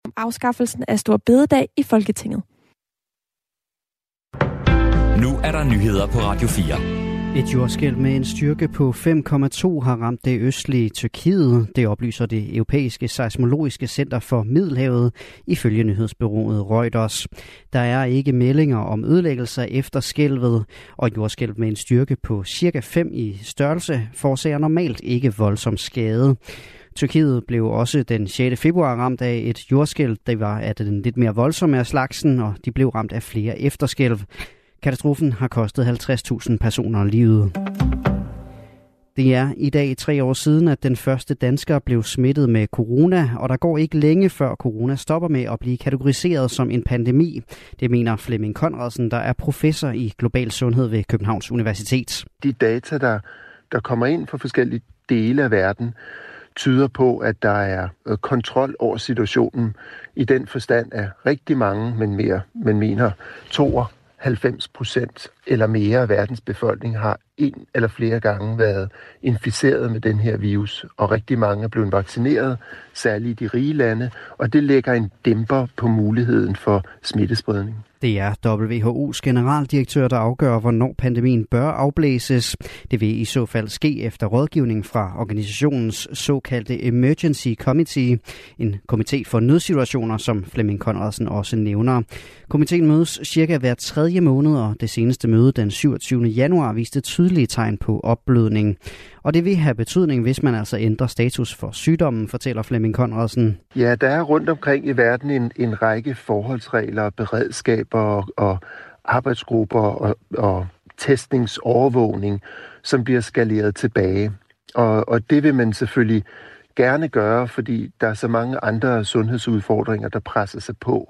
om afskaffelsen af Store Bededag i Folketinget. Nu er der nyheder på Radio 4. Et jordskælv med en styrke på 5,2 har ramt det østlige Tyrkiet. Det oplyser det europæiske seismologiske center for Middelhavet ifølge nyhedsbureauet Reuters. Der er ikke meldinger om ødelæggelser efter skælvet, og jordskælv med en styrke på cirka 5 i størrelse forårsager normalt ikke voldsom skade. Tyrkiet blev også den 6. februar ramt af et jordskælv, der var af den lidt mere voldsomme af slagsen, og de blev ramt af flere efterskælv. Katastrofen har kostet 50.000 personer livet. Det er i dag 3 år siden, at den første dansker blev smittet med corona, og der går ikke længe før corona stopper med at blive kategoriseret som en pandemi. Det mener Flemming Conradsen, der er professor i global sundhed ved Københavns Universitet. De data, der kommer ind fra forskellige dele af verden, tyder på, at der er kontrol over situationen i den forstand af rigtig mange, men mener 92% eller mere af verdens befolkning har en eller flere gange været inficeret med den her virus, og rigtig mange er blevet vaccineret, særligt i de rige lande, og det lægger en dæmper på muligheden for smittespredning. Det er WHO's generaldirektør, der afgør, hvornår pandemien bør afblæses. Det vil i så fald ske efter rådgivning fra organisationens såkaldte Emergency Committee, en komité for nødsituationer, som Flemming Conradsen også nævner. Komiteen mødes cirka hver 3. måned, og det seneste møde den 27. januar viste tydelige tegn på opblødning. Og det vil have betydning, hvis man altså ændrer status for sygdommen, fortæller Flemming Conradsen. Ja, der er rundt omkring i verden en række forholdsregler, beredskaber og arbejdsgrupper og testningsovervågning, som bliver skaleret tilbage. Og det vil man selvfølgelig gerne gøre, fordi der er så mange andre sundhedsudfordringer, der presser sig på.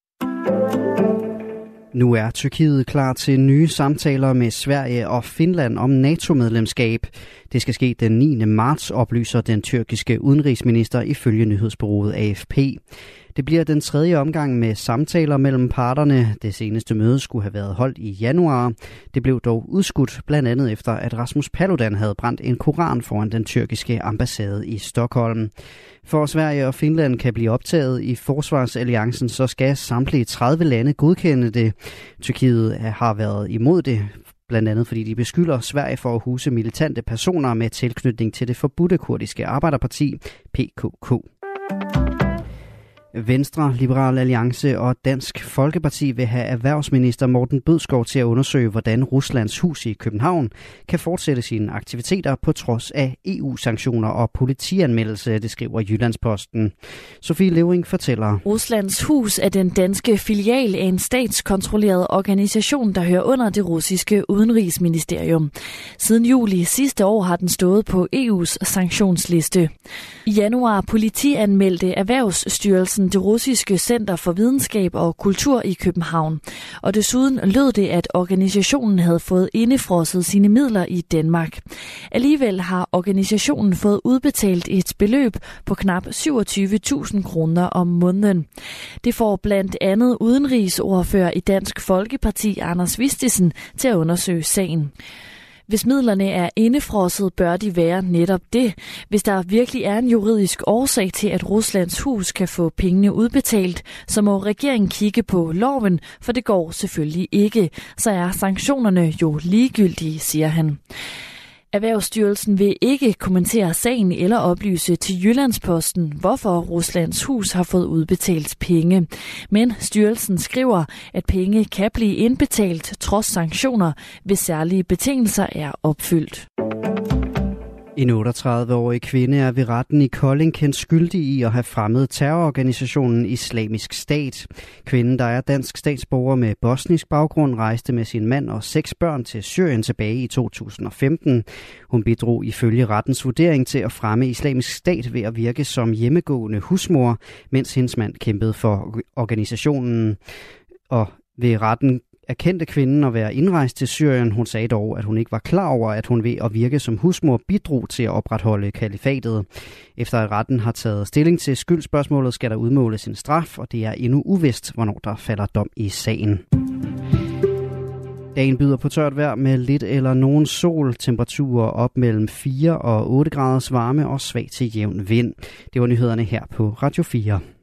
Nu er Tyrkiet klar til nye samtaler med Sverige og Finland om NATO-medlemskab. Det skal ske den 9. marts, oplyser den tyrkiske udenrigsminister ifølge nyhedsbureauet AFP. Det bliver den 3. omgang med samtaler mellem parterne. Det seneste møde skulle have været holdt i januar. Det blev dog udskudt, blandt andet efter at Rasmus Paludan havde brændt en koran foran den tyrkiske ambassade i Stockholm. For Sverige og Finland kan blive optaget i forsvarsalliancen, så skal samtlige 30 lande godkende det. Tyrkiet har været imod det, blandt andet fordi de beskylder Sverige for at huse militante personer med tilknytning til det forbudte kurdiske arbejderparti PKK. Venstre, Liberal Alliance og Dansk Folkeparti vil have erhvervsminister Morten Bødskov til at undersøge, hvordan Ruslands Hus i København kan fortsætte sine aktiviteter på trods af EU-sanktioner og politianmeldelse, det skriver Jyllandsposten. Sofie Levering fortæller. Ruslands Hus er den danske filial af en statskontrolleret organisation, der hører under det russiske udenrigsministerium. Siden juli sidste år har den stået på EU's sanktionsliste. I januar politianmeldte Erhvervsstyrelsen det russiske Center for Videnskab og Kultur i København. Og desuden lød det, at organisationen havde fået indefrosset sine midler i Danmark. Alligevel har organisationen fået udbetalt et beløb på knap 27.000 kroner om måneden. Det får blandt andet udenrigsordfører i Dansk Folkeparti Anders Vistisen til at undersøge sagen. Hvis midlerne er indefrosset, bør de være netop det. Hvis der virkelig er en juridisk årsag til, at Ruslands Hus kan få pengene udbetalt, så må regeringen kigge på loven, for det går selvfølgelig ikke. Så er sanktionerne jo ligegyldige, siger han. Erhvervsstyrelsen vil ikke kommentere sagen eller oplyse til Jyllandsposten, hvorfor Ruslands Hus har fået udbetalt penge. Men styrelsen skriver, at penge kan blive indbetalt trods sanktioner, hvis særlige betingelser er opfyldt. En 38-årig kvinde er ved retten i Kolding kendt skyldig i at have fremmet terrororganisationen Islamisk Stat. Kvinden, der er dansk statsborger med bosnisk baggrund, rejste med sin mand og 6 børn til Syrien tilbage i 2015. Hun bidrog ifølge rettens vurdering til at fremme Islamisk Stat ved at virke som hjemmegående husmor, mens hendes mand kæmpede for organisationen. Og ved retten erkendte kvinden at være indrejst til Syrien. Hun sagde dog, at hun ikke var klar over, at hun ved at virke som husmor bidrog til at opretholde kalifatet. Efter at retten har taget stilling til skyldspørgsmålet, skal der udmåles en straf, og det er endnu uvist, hvornår der falder dom i sagen. Dagen byder på tørt vejr med lidt eller nogen sol, temperaturer op mellem 4 og 8 graders varme og svag til jævn vind. Det var nyhederne her på Radio 4.